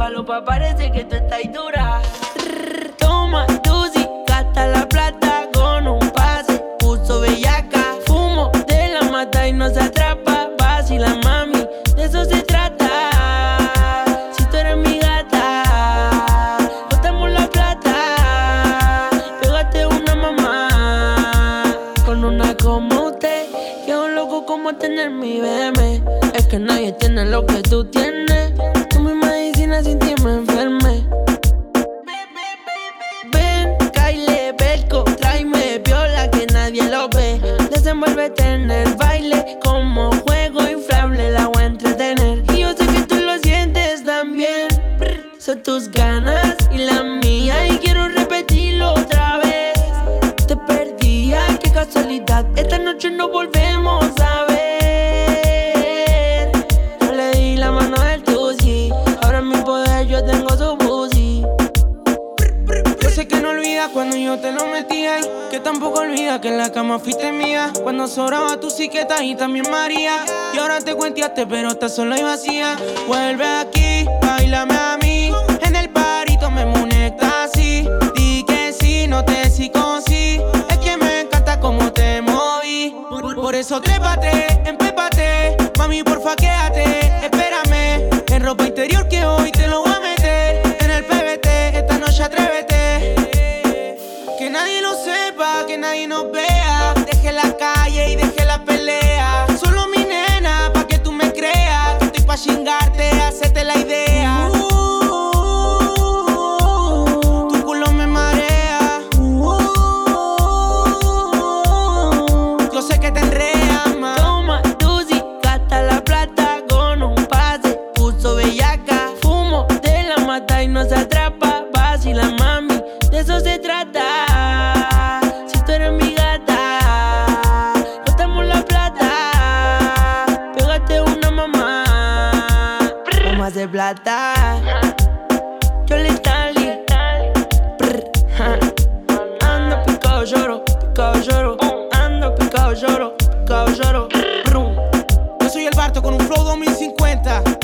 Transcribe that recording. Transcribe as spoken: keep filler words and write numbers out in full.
falopa parece que tú estás dura. Toma Tusi, gasta la plata con un pase. Puso bellaca, fumo de la mata y no se atrapa. Vacila mami, de eso se trata. Si tú eres mi gata, botamos la plata. Pégate una mamá con una como usted. Que es un loco como tener mi bebé. Es que nadie tiene lo que tú tienes. Tú mi medicina, sin ti me enfermé. Ven, Kyle, Belco, tráeme viola que nadie lo ve. Desenvuélvete en el baile como juego inflable, la voy a entretener. Y yo sé que tú lo sientes también. Son tus ganas y la mía y quiero repetirlo otra vez. Te perdí, ay qué casualidad. Esta noche no volvemos a ver. Yo le di la mano del Tusi, ahora en mi poder yo tengo su pussy. Yo sé que no olvidas cuando yo te lo metía y que tampoco olvidas que en la cama fuiste mía. Cuando sobraba tu siqueta y también María. Y ahora te cuenteaste pero estás sola y vacía. Vuelve aquí, bailame a mí. En el parito me muñeca así. Di que sí, no te psicosí. Es que me encanta cómo te moví. Por, por eso trépate, empépate. Mami, porfa, quédate, espérame. En ropa interior que hoy te lo voy a meter. En el P B T, esta noche atrévete. Que nadie lo sepa, que nadie nos vea. Deje la calle y deje la pelea. Solo mi nena, pa' que tú me creas. Que estoy pa' chingarte, hacerte la idea. Uh, tu culo me marea. Uh, yo sé que te enreas, ma. Toma Tusi, gasta la plata con un pase. Puso bellaca, fumo de la mata y no se atrapa. Vacila mami, de eso se trata. Si tú eres mi gata, botamos la plata. Pégate una mamá, vamos a hacer plata. Yo le Stanley, ando picado lloro, picado lloro. Ando picado lloro, picado lloro. Yo soy el Barto con un flow dos mil cincuenta.